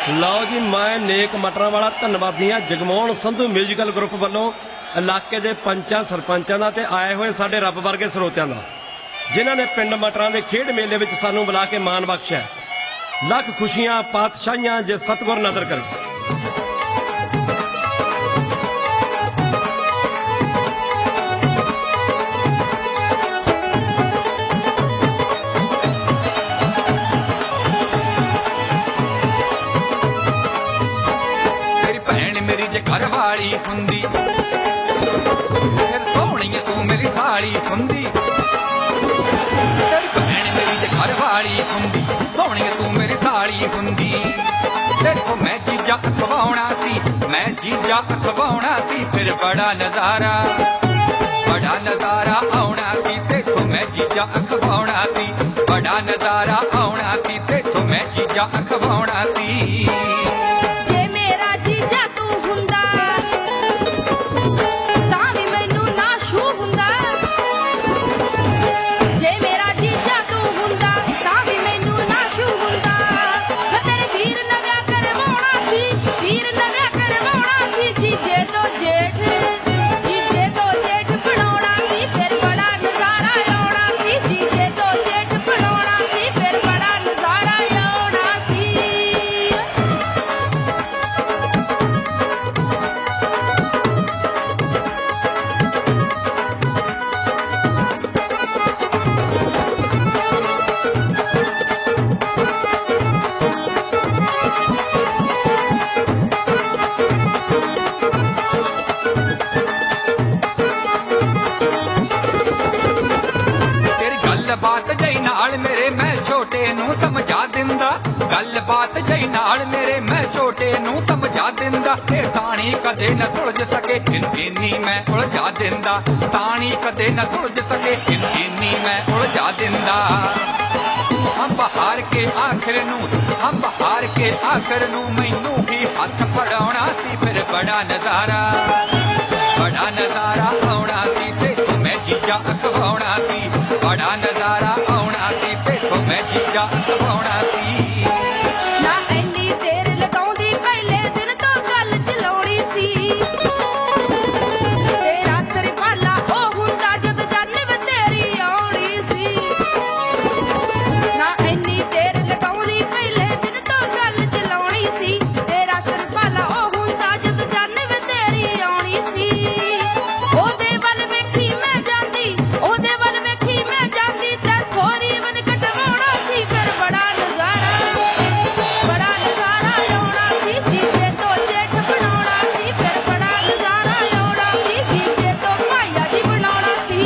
ਲਓ ਜੀ, ਮੈਂ ਨੇਕ ਮਟਰਾਂ ਵਾਲਾ ਧੰਨਵਾਦੀ ਹਾਂ ਜਗਮੋਹਨ ਸੰਧੂ ਮਿਊਜ਼ੀਕਲ ਗਰੁੱਪ ਵੱਲੋਂ ਇਲਾਕੇ ਦੇ ਪੰਚਾਂ ਸਰਪੰਚਾਂ ਦਾ ਤੇ ਆਏ ਹੋਏ ਸਾਡੇ ਰੱਬ ਵਰਗੇ ਸਰੋਤਿਆਂ ਦਾ, ਜਿਨ੍ਹਾਂ ਨੇ ਪਿੰਡ ਮਟਰਾਂ ਦੇ ਖੇਡ ਮੇਲੇ ਵਿੱਚ ਸਾਨੂੰ ਬੁਲਾ ਕੇ ਮਾਣ ਬਖਸ਼ਿਆ। ਲੱਖ ਖੁਸ਼ੀਆਂ ਪਾਤਸ਼ਾਹੀਆਂ ਜੇ ਸਤਿਗੁਰ ਨਦਰ ਕਰੇ। घर वाली हुंदी फिर सोहनी तू मेरी साली हुंदी, तेरी भैन मेरी जे घर वाली हुंदी, सोहनी तू मेरी साली हुंदी। देखो मैं जीजा अखवाउणा सी, मैं जीजा अखवाउणा सी, फिर बड़ा नजारा आउणा सी। देखो मैं जीजा अखवाउणा सी, बड़ा नजारा आउणा सी। देखो मैं जीजा अखवाउणा सी। बात जई नाल मेरे मैं छोटे नू समझा दिंदा, गल बात जई नाल मेरे मैं छोटे नू समझा दिंदा। ते ताणी कदे न सुलझ सके इन्नी मैं उलझा दिंदा, ताणी कदे न सुलझ सके इन्नी मैं उलझा दिंदा। हम बहार के आखिर नू मैनू भी हथ फड़ाउणा सी, फिर बड़ा नजारा आउणा सी। देखो मैं जीजा अखवाउणा सी, बड़ा नजारा आउणा सी। देखो मैं जीजा अखवाउणा सी। ना एनी देर लगाउंदी पहले दिन तो गल चलाउणी सी, तेरा सरपाला ओ हुंदा जद जाने वे तेरी आउणी सी। ना एनी देर लगाउंदी पहले दिन तो गल चलाउणी सी, तेरा सरपाला ओ हुंदा जद जाने वे तेरी आउणी सी। ओदे वल वेखी मैं जांदी, ओदे वल वेखी मैं जांदी, ते थोड़ी वन कटवाउणा सी, फिर बड़ा नजारा आउणा सी। जीजे तो जेठ बनाउणा सी, फिर बड़ा नजारा आउणा सी। जीजे तो भाईया जी बनाउणा सी।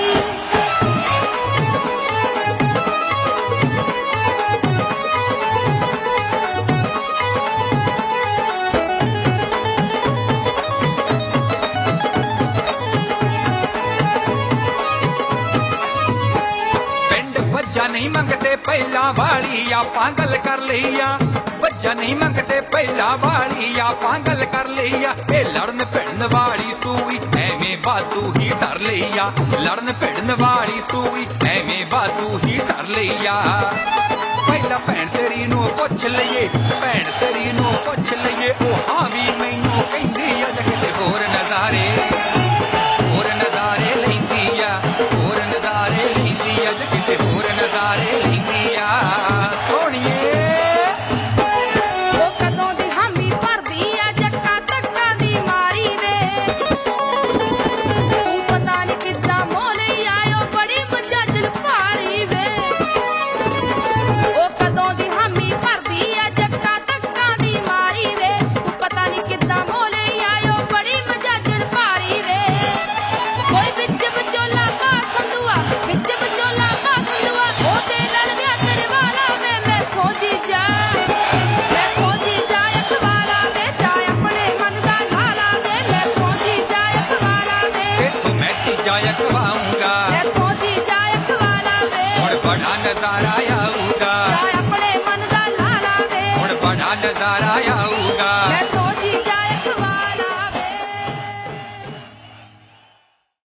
बच्चा नहीं मंगते पहला वाली या पागल कर लिया, बच्चा नहीं मंगते पहला वाली या पागल कर लिया। ए लड़न भिड़न वाली सूई एवें बातू ही डर लिया, लड़न भिड़न वाली सूई एवें बातू ही डर लिया। पहला भैन तेरी नू पुछ लईए, भैन तेरी नू पुछ लईए, ओ हां भी मैनू कहंदी अज किते होर नजारे लैंदी आ, होर नजारे लैंदी अज किते होर नजारे लैंदी आ। सोहणीए ओ कदों दी हामी भरदी आ, जक्का तक्का दी मारी वे, तू पता नहीं किद्दां मोले आयो, बड़ी मजाजल भारी वे। ओ कदों दी हामी भरदी आ, जक्का तक्का दी मारी वे, तू पता नहीं किद्दां मोले आयो, बड़ी मजाजल भारी वे। कोई बिच बचोला पा संदुआ, बिच बचोला पा संदुआ, ओदे नाल विआह करे वाला वे। मैं खोजी जा अखवाला वे, जा अपने मन दा हाला वे। मैं खोजी जा अखवाला वे, देखो मैं जीजा अखवाऊंगा, मैं खोजी जा अखवाला वे। हुण बड़ा नजारा आऊगा, जा अपने मन दा लाला वे। हुण बड़ा नजारा आऊगा।